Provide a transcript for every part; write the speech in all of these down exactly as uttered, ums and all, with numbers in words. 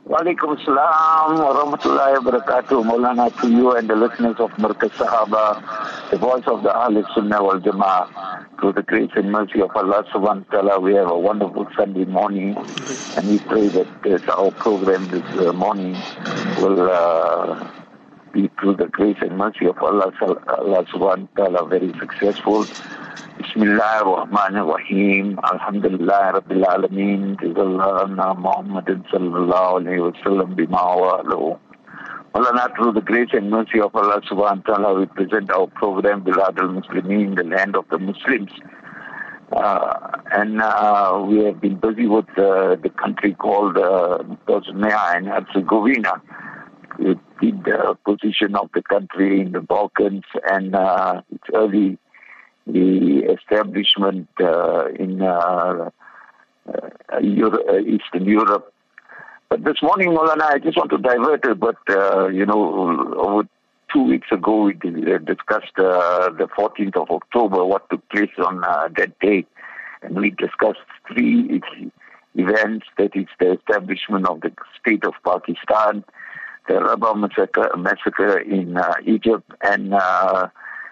Walaikum Assalam wa rahmatullahi wa barakatuh. Maulana, to you and the listeners of Markaz Sahaba, the voice of the Ahl Sunnah wal Jama'ah. Through the grace and mercy of Allah subhanahu wa ta'ala, we have a wonderful Sunday morning, and we pray that this, our program this uh, morning will uh, be through the grace and mercy of Allah, Allah subhanahu wa ta'ala very successful. Bismillah ar-Rahman ar-Rahim. Alhamdulillah Rabbil Alameen. Jazallana Muhammadin sallallahu alayhi wa sallam bima wa alahu. Maulana, through the grace and mercy of Allah subhanahu wa ta'ala, we present our program Bilad al-Muslimin, the land of the Muslims. Uh, and uh, we have been busy with uh, the country called uh, Bosnia and Herzegovina, with the position of the country in the Balkans and uh, its early the establishment uh, in uh, uh, Euro- Eastern Europe. But this morning, Maulana, I just want to divert it, but, uh, you know, over two weeks ago, we discussed uh, the fourteenth of October, what took place on uh, that day. And we discussed three events, that is the establishment of the state of Pakistan, the Rabaa massacre, massacre in uh, Egypt, and uh,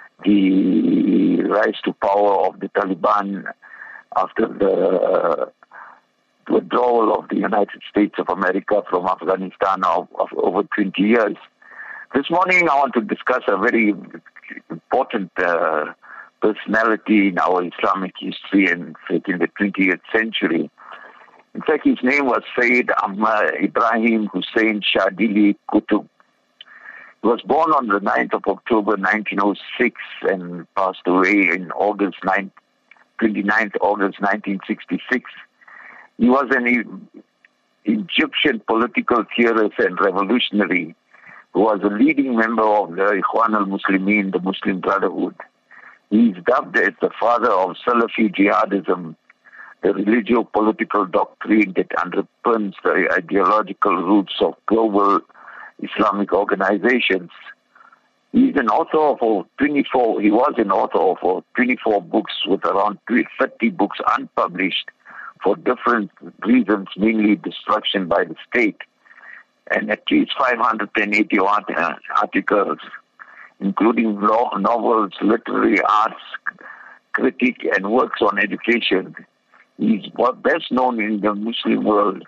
the rise to power of the Taliban after the uh, withdrawal of the United States of America from Afghanistan of, of over twenty years. This morning I want to discuss a very important uh, personality in our Islamic history and in the twentieth century. In fact, his name was Sayyid Ahmad Ibrahim Hussain Shadili Qutb. He was born on the ninth of October nineteen oh six and passed away in August twenty-ninth August nineteen sixty-six. He was an e- Egyptian political theorist and revolutionary who was a leading member of the Ikhwan al-Muslimin, the Muslim Brotherhood. He is dubbed as the father of Salafi jihadism, the religio-political doctrine that underpins the ideological roots of global Islamic organizations. He is an author of over twenty-four, he was an author of over twenty-four books with around thirty books unpublished for different reasons, mainly destruction by the state, and at least five hundred eighty articles, including law, novels, literary arts, critique, and works on education. He is best known in the Muslim world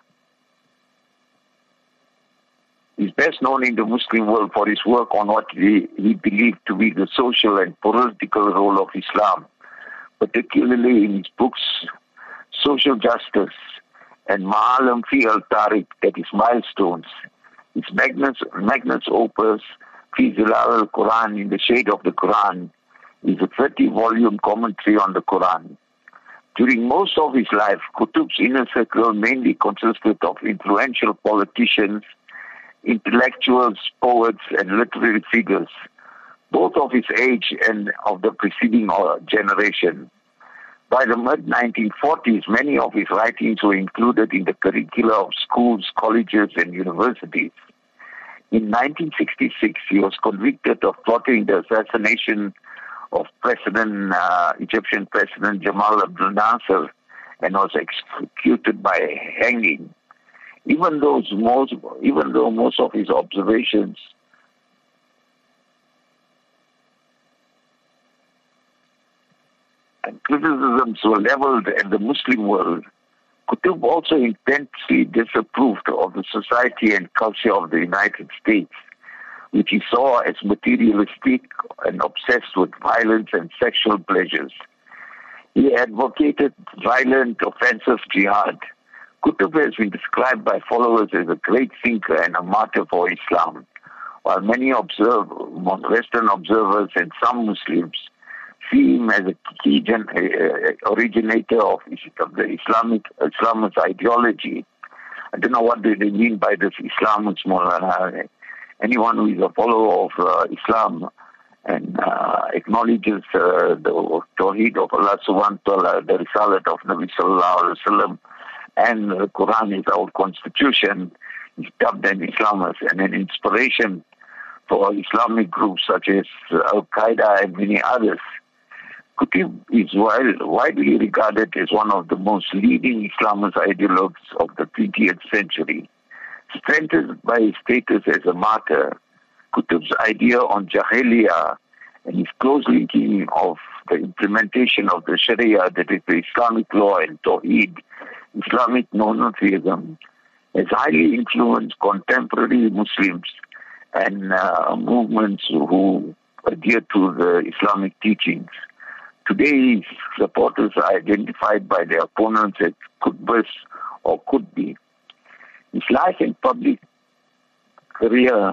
He's best known in the Muslim world for his work on what he, he believed to be the social and political role of Islam, particularly in his books, Social Justice and Ma'alim fi al-Tariq, that is Milestones. His magnus, magnus opus, Fi Zilal al-Quran, in the shade of the Quran, is a thirty-volume commentary on the Quran. During most of his life, Qutb's inner circle mainly consisted of influential politicians, intellectuals, poets, and literary figures, both of his age and of the preceding generation. By the mid nineteen forties, many of his writings were included in the curricula of schools, colleges, and universities. In nineteen sixty-six, he was convicted of plotting the assassination of President, uh, Egyptian President Jamal Abdel Nasser, and was executed by hanging. Even though most, even though most of his observations and criticisms were leveled at the Muslim world, Qutb also intensely disapproved of the society and culture of the United States, which he saw as materialistic and obsessed with violence and sexual pleasures. He advocated violent, offensive jihad. Qutb has been described by followers as a great thinker and a martyr for Islam, while many observe, Western observers and some Muslims see him as a key gen, uh, originator of, of the Islamic Islamist ideology. I don't know what do they mean by this Islamist, Maulana. Anyone who is a follower of uh, Islam and uh, acknowledges uh, the Tawheed of Allah subhanahu wa ta'ala, the Risalat of Nabi sallallahu alayhi wa sallam, and the Quran is our constitution, is dubbed an Islamist and an inspiration for Islamic groups such as Al-Qaeda and many others. Qutb is widely regarded as one of the most leading Islamist ideologues of the twentieth century. Strengthened by his status as a martyr, Qutb's idea on Jahiliyyah and his close linking of the implementation of the Sharia, that is the Islamic law, and Tawheed, Islamic monotheism, has highly influenced contemporary Muslims and uh, movements who adhere to the Islamic teachings. Today, his supporters are identified by their opponents as Qutbis or Qutbi. His life and public career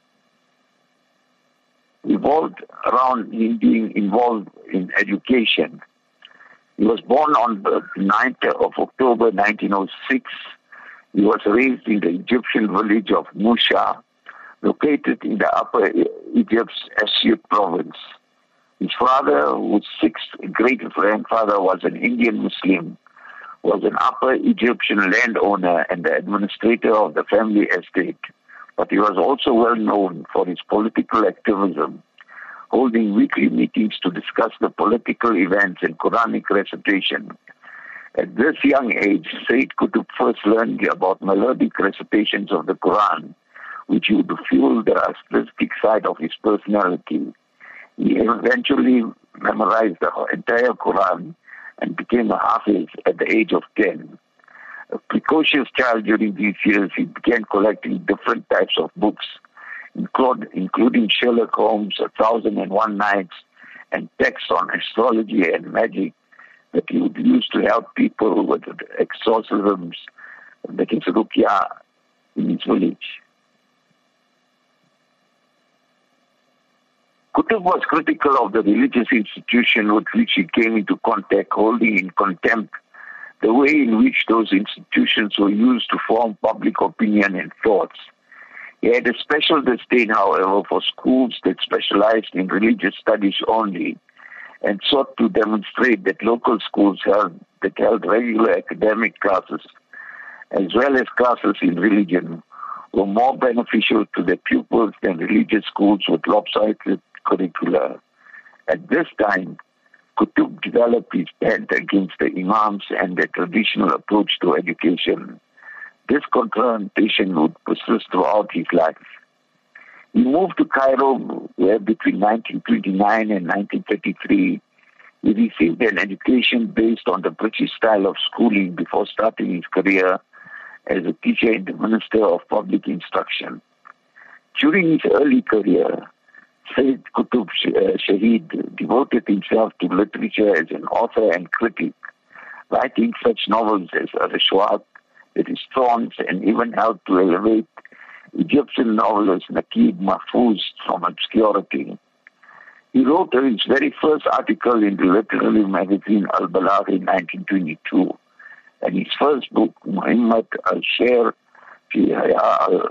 revolved around him being involved in education. He was born on the ninth of October nineteen oh six. He was raised in the Egyptian village of Musha, located in the Upper Egypt's Asyut province. His father, whose sixth great-grandfather was an Indian Muslim, was an Upper Egyptian landowner and the administrator of the family estate. But he was also well known for his political activism, holding weekly meetings to discuss the political events and Quranic recitation. At this young age, Sayyid Qutb first learned about melodic recitations of the Quran, which would fuel the artistic side of his personality. He eventually memorized the entire Quran and became a Hafiz at the age of ten. A precocious child during these years, he began collecting different types of books, including Sherlock Holmes, A Thousand and One Nights, and texts on astrology and magic that he would use to help people with exorcisms, that is Ruqya, in his village. Qutb was critical of the religious institution with which he came into contact, holding in contempt the way in which those institutions were used to form public opinion and thoughts. He had a special disdain, however, for schools that specialized in religious studies only, and sought to demonstrate that local schools held, that held regular academic classes, as well as classes in religion, were more beneficial to their pupils than religious schools with lopsided curricula. At this time, Qutb developed his bent against the Imams and their traditional approach to education. This confrontation would persist throughout his life. He moved to Cairo, where between nineteen twenty-nine and nineteen thirty-three, he received an education based on the British style of schooling before starting his career as a teacher in the Minister of Public Instruction. During his early career, Sayyid Qutb Shahid devoted himself to literature as an author and critic, writing such novels as Rishwat, that is Thorns, and even helped to elevate Egyptian novelist Naqib Mahfouz from obscurity. He wrote his very first article in the literary magazine Al-Balagh in nineteen twenty-two, and his first book, Muhammad al-Sher fi Haya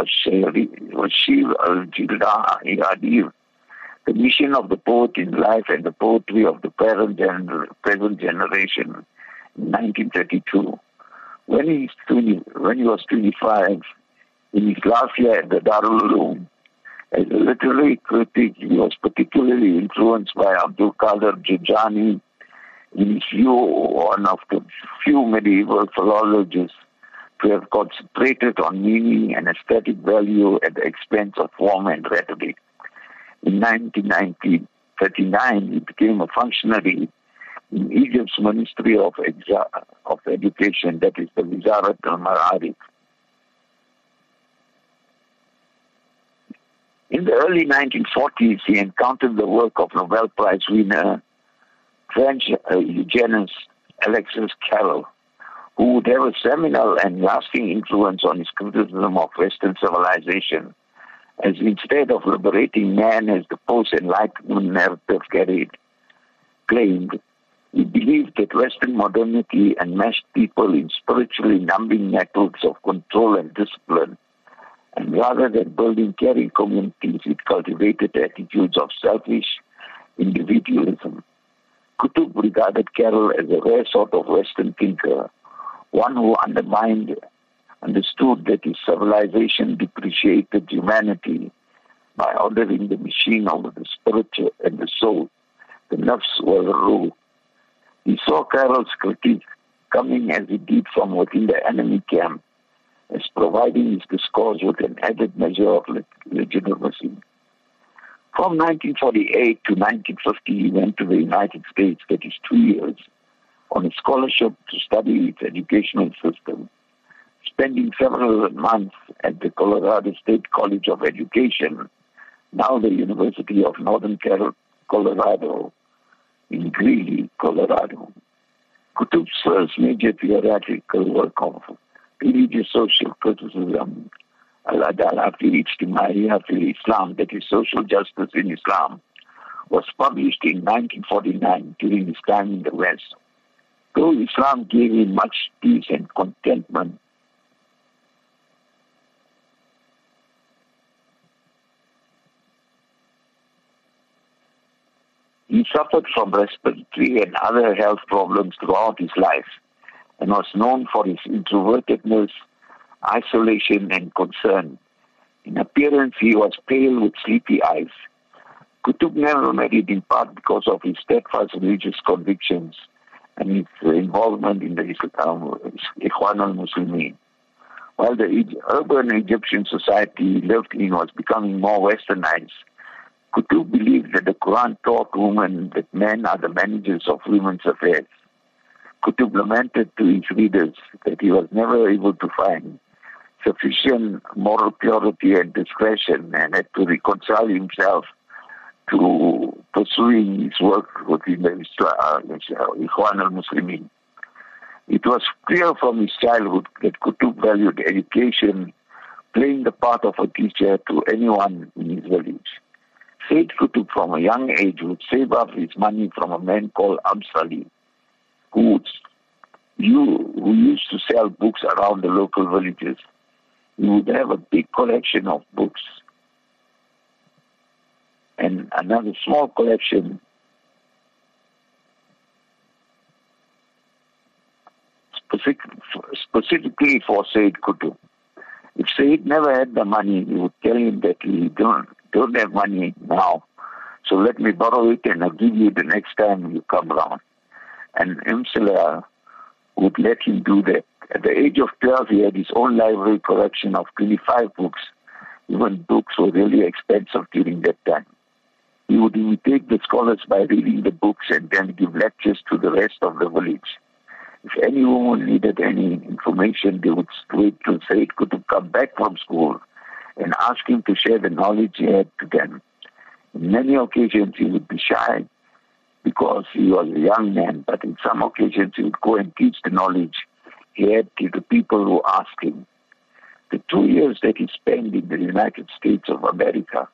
al-Washir al-Jildah, The Mission of the Poet in Life and the Poetry of the Present Generation, in nineteen thirty-two. When he, twenty, when he was twenty-five, in his last year at the Darul Uloom, as a literary critic, he was particularly influenced by Abdul Qadir Jilani, in his view one of the few medieval philologists to have concentrated on meaning and aesthetic value at the expense of form and rhetoric. In nineteen thirty-nine, he became a functionary in Egypt's Ministry of, Exa- of Education, that is the Wizarat al-Ma'arif. In the early nineteen forties, he encountered the work of Nobel Prize winner French uh, eugenist Alexis Carrel, who would have a seminal and lasting influence on his criticism of Western civilization, as instead of liberating man as the post-Enlightenment narrative carried, claimed, he believed that Western modernity enmeshed people in spiritually numbing networks of control and discipline, and rather than building caring communities, it cultivated attitudes of selfish individualism. Qutb regarded Carrel as a rare sort of Western thinker, one who undermined, understood that his civilization depreciated humanity by ordering the machine over the spirit and the soul. The nafs was the rule. He saw Carrel's critique coming as it did from within the enemy camp, as providing his discourse with an added measure of legitimacy. From nineteen forty-eight to nineteen fifty, he went to the United States, that is two years, on a scholarship to study its educational system, spending several months at the Colorado State College of Education, now the University of Northern Colorado, in Greeley, Colorado. Qutb's first major theoretical work of religious social criticism, Al-Adalah fi Ijtimaiya fil Islam, that is social justice in Islam, was published in nineteen forty-nine during his time in the West. Though Islam gave him much peace and contentment, he suffered from respiratory and other health problems throughout his life and was known for his introvertedness, isolation, and concern. In appearance, he was pale with sleepy eyes. Qutb never married in part because of his steadfast religious convictions and his involvement in the um, Ikhwan al-Muslimin. While the urban Egyptian society he lived in was becoming more westernized, Qutb believed that the Quran taught women that men are the managers of women's affairs. Qutb lamented to his readers that he was never able to find sufficient moral purity and discretion and had to reconcile himself to pursuing his work within the uh, Ikhwan al-Muslimin. It was clear from his childhood that Qutb valued education, playing the part of a teacher to anyone in his village. Sayyid Qutb from a young age would save up his money from a man called Amsali, who, would, you, who used to sell books around the local villages. He would have a big collection of books and another small collection specific, specifically for Sayyid Qutb. If Sayyid never had the money, he would tell him that he don't, don't have money now, so let me borrow it and I'll give you the next time you come around. And Imsala would let him do that. At the age of twelve, he had his own library collection of twenty-five books. Even books were really expensive during that time. He would imitate the scholars by reading the books and then give lectures to the rest of the village. If any woman needed any information, they would wait till Sayyid Qutb come back from school and ask him to share the knowledge he had to them. In many occasions, he would be shy because he was a young man, but in some occasions, he would go and teach the knowledge he had to the people who asked him. The two years that he spent in the United States of America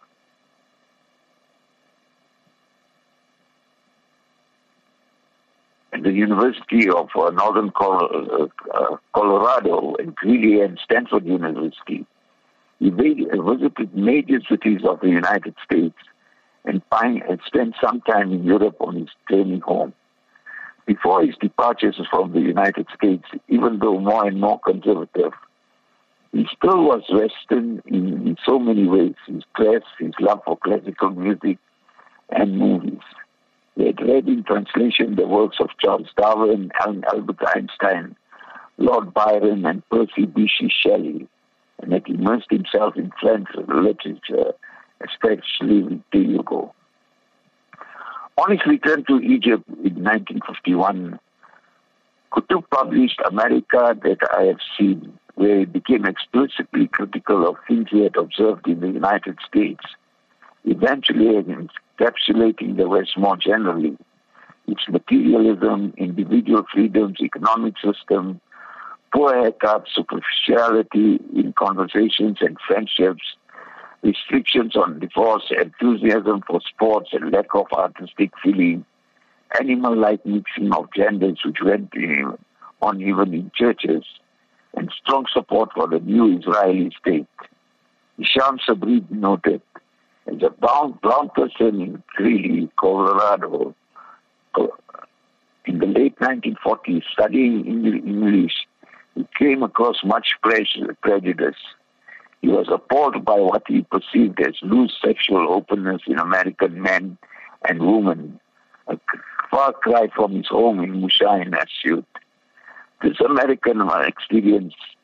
at the University of uh, Northern Col- uh, Colorado and Greeley and Stanford University, he visited major cities of the United States and spent some time in Europe on his journey home. Before his departures from the United States, even though more and more conservative, he still was Western in, in so many ways: his dress, his love for classical music, and movies. He had read in translation the works of Charles Darwin, Alan Albert Einstein, Lord Byron, and Percy Bysshe Shelley, and had immersed himself in French literature, especially with Victor Hugo. On his return to Egypt in nineteen fifty-one, Qutb published America That I Have Seen, where he became explicitly critical of things he had observed in the United States, eventually encapsulating the West more generally, its materialism, individual freedoms, economic system, poor haircuts, superficiality in conversations and friendships, restrictions on divorce, enthusiasm for sports and lack of artistic feeling, animal-like mixing of genders which went on even in churches, and strong support for the new Israeli state. Hisham Sabri noted, as a brown, brown person in Greeley, Colorado, in the late nineteen forties, studying English, he came across much prejudice. He was appalled by what he perceived as loose sexual openness in American men and women, a far cry from his home in Musha in Asyut. This American experience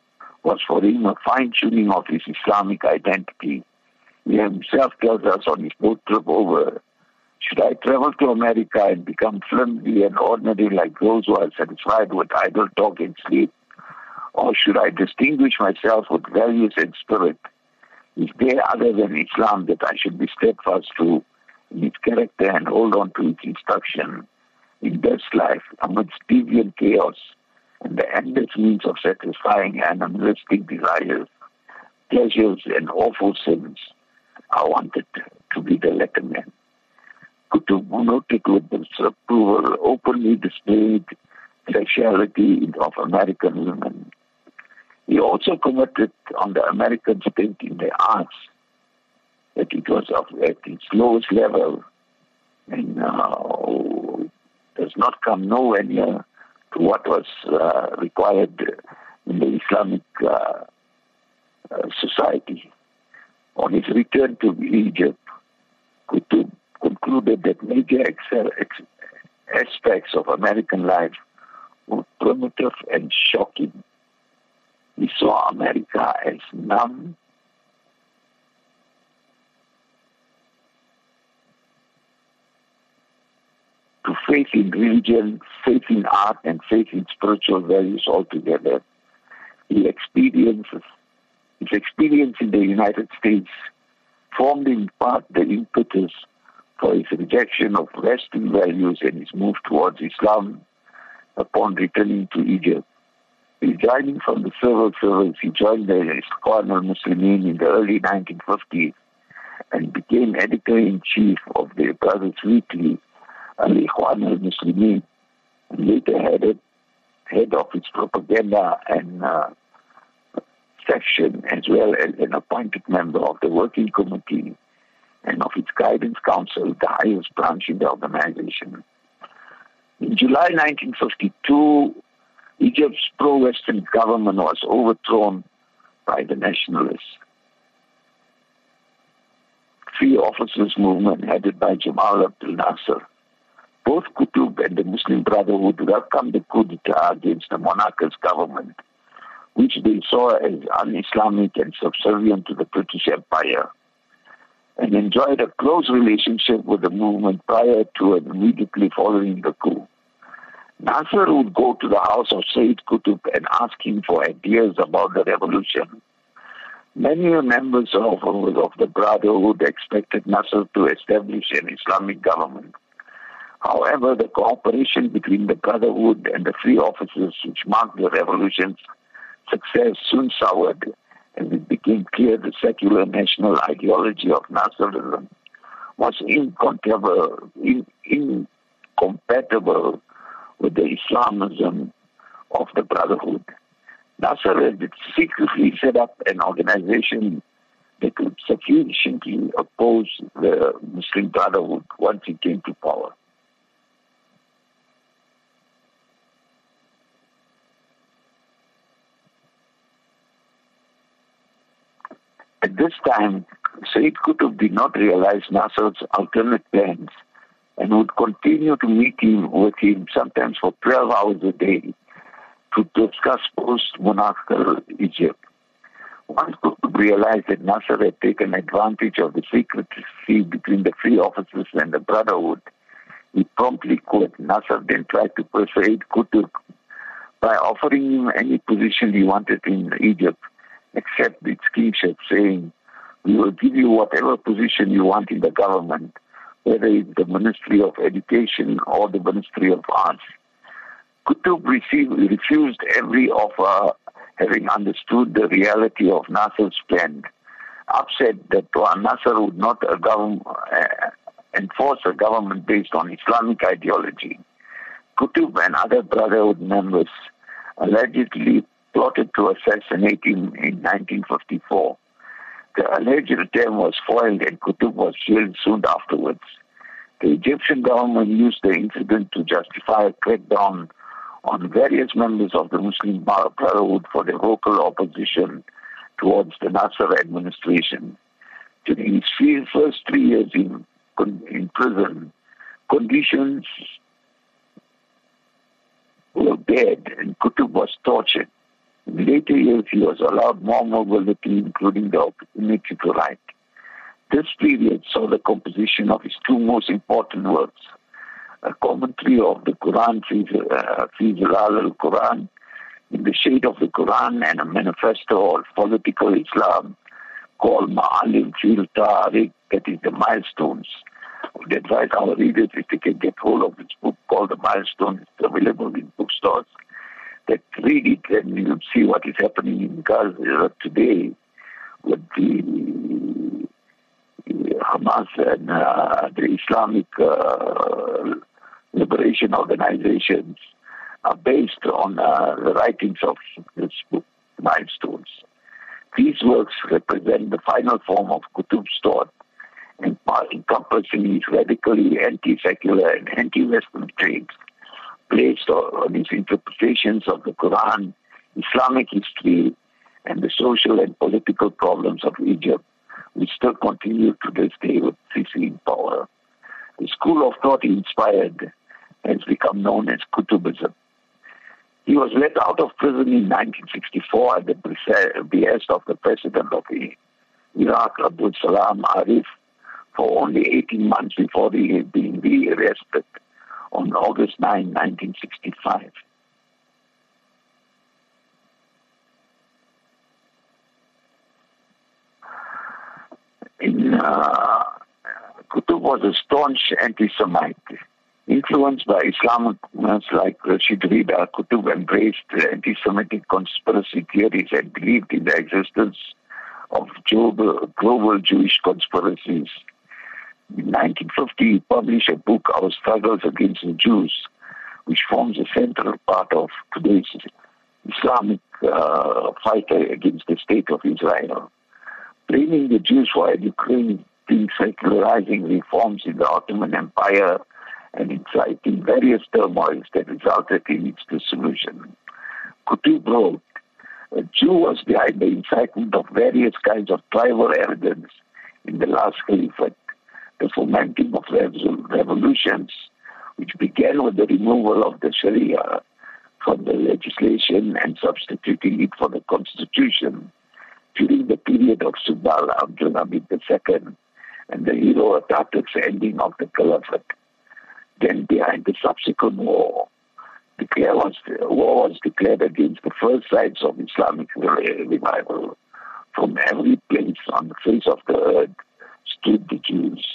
was for him a fine-tuning of his Islamic identity. He himself tells us on his boat trip over, should I travel to America and become flimsy and ordinary like those who are satisfied with idle talk and sleep? Or should I distinguish myself with values and spirit? Is there other than Islam that I should be steadfast to in its character and hold on to its instruction in this life amidst deviant chaos and the endless means of satisfying animalistic desires, pleasures and awful sins? I wanted to be the latter man. Qutb noted with disapproval openly displayed sexuality of American women. He also commented on the American state in the arts, that it was of, at its lowest level and uh, does not come nowhere near to what was uh, required in the Islamic uh, uh, society. On his return to Egypt, Qutb concluded that major ex- ex- aspects of American life were primitive and shocking. He saw America as numb, to faith in religion, faith in art, and faith in spiritual values altogether. He experiences, his experience in the United States formed in part the impetus for his rejection of Western values and his move towards Islam upon returning to Egypt. Resigning from the civil service, he joined the Ikhwan al-Muslimin in the early nineteen fifties and became editor-in-chief of the Brothers Weekly, Al-Ikhwan al-Muslimin, and later headed head of its propaganda and uh, section, as well as an appointed member of the working committee and of its guidance council, the highest branch in the organization. In July nineteen fifty-two, Egypt's pro-Western government was overthrown by the nationalists. Free Officers movement headed by Jamal Abdel Nasser. Both Qutb and the Muslim Brotherhood welcomed the coup d'etat against the monarchist government, which they saw as un-Islamic and subservient to the British Empire, and enjoyed a close relationship with the movement prior to and immediately following the coup. Nasser would go to the house of Sayyid Qutb and ask him for ideas about the revolution. Many members of, of the Brotherhood expected Nasser to establish an Islamic government. However, the cooperation between the Brotherhood and the Free Officers, which marked the revolution's success, soon soured, and it became clear the secular national ideology of Nasserism was incompatible, in, incompatible with the Islamism of the Brotherhood. Nasser had secretly set up an organization that could sufficiently oppose the Muslim Brotherhood once he came to power. At this time, Sayyid Qutb did not realize Nasser's alternate plans and would continue to meet him with him sometimes for twelve hours a day to discuss post-monarchical Egypt. Once Qutb realized that Nasser had taken advantage of the secrecy between the Free Officers and the Brotherhood, he promptly quit. Nasser then tried to persuade Qutb by offering him any position he wanted in Egypt, except its kingship, saying, "We will give you whatever position you want in the government, whether it's the Ministry of Education or the Ministry of Arts." Qutb received, refused every offer, having understood the reality of Nasser's plan. Upset that Nasser would not a government, uh, enforce a government based on Islamic ideology, Qutb and other Brotherhood members allegedly plotted to assassinate him in nineteen fifty-four. The alleged attempt was foiled and Qutb was jailed soon afterwards. The Egyptian government used the incident to justify a crackdown on various members of the Muslim Brotherhood for their vocal opposition towards the Nasser administration. During his first three years in, in prison, conditions were bad and Qutb was tortured. In later years, he was allowed more mobility, including the opportunity to write. This period saw the composition of his two most important works, a commentary of the Quran, Fizilal al-Quran, in the shade of the Quran, and a manifesto of political Islam called Ma'alim fil Tariq, that is the milestones. I would advise our readers, if they can get hold of this book called The Milestones, it's available in bookstores, that read it and you'll see what is happening in Gaza today with the Hamas and uh, the Islamic uh, liberation organizations are based on uh, the writings of this book, Milestones. These works represent the final form of Qutb's thought, encompassing his radically anti-secular and anti-Western traits, based on his interpretations of the Quran, Islamic history, and the social and political problems of Egypt, which still continue to this day with Sisi in power. The school of thought he inspired has become known as Qutbism. He was let out of prison in nineteen sixty-four at the behest of the president of Iraq, Abdul Salam Arif, for only eighteen months before he had been re-arrested on August ninth, nineteen sixty-five. In, uh, Qutb was a staunch anti-Semite. Influenced by Islamic movements like Rashid Rida, Qutb embraced anti-Semitic conspiracy theories and believed in the existence of global, global Jewish conspiracies. In nineteen fifty, he published a book, Our Struggles Against the Jews, which forms a central part of today's Islamic uh, fight against the state of Israel. Blaming the Jews for educating secularizing reforms in the Ottoman Empire and inciting various turmoils that resulted in its dissolution. Qutb wrote, a Jew was behind the incitement of various kinds of tribal arrogance in the last caliphate, the fomenting of revolutions, which began with the removal of the Sharia from the legislation and substituting it for the constitution during the period of Subal Abdul Hamid the Second and the hero Ataturk's ending of the caliphate. Then behind the subsequent war, declare was, war was declared against the first sites of Islamic revival. From every place on the face of the earth stood the Jews.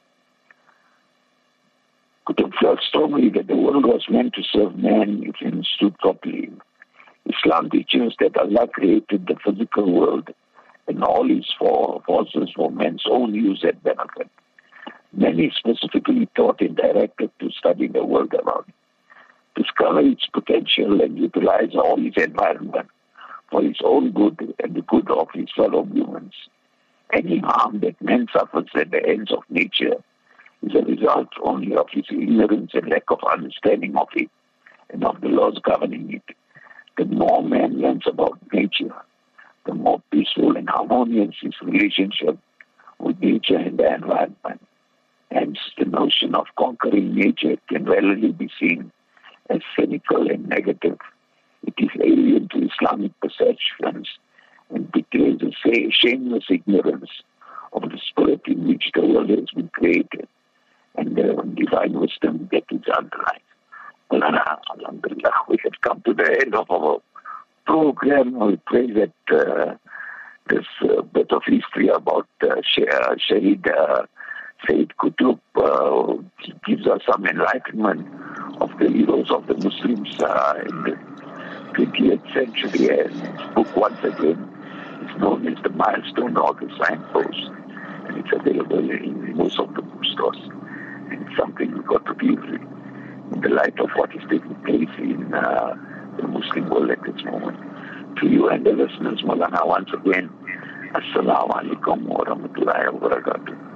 Qutb felt strongly that the world was meant to serve man if understood properly. Islam teaches that Allah created the physical world and all its forces for man's own use and benefit. Many specifically taught and directed to study the world around him, discover its potential and utilize all its environment for his own good and the good of his fellow humans. Any harm that man suffers at the hands of nature is a result only of his ignorance and lack of understanding of it and of the laws governing it. The more man learns about nature, the more peaceful and harmonious his relationship with nature and the environment. Hence, the notion of conquering nature can readily be seen as cynical and negative. It is alien to Islamic perceptions and betrays a shameless ignorance of the spirit in which the world has been created and the divine wisdom that is underlying. Well, alhamdulillah, we have come to the end of our program. We pray that uh, this uh, bit of history about uh, Shaheed uh, Sayyid Qutb uh, gives us some enlightenment of the heroes of the Muslims uh, in the twentieth century. And his book, once again, is known as The Milestone or The Signpost, and it's available in most of the bookstores. And it's something we've got to read in the light of what is taking place in uh, the Muslim world at this moment. To you and the listeners, Maulana, once again, Assalamu alaikum wa rahmatullahi wa barakatuh.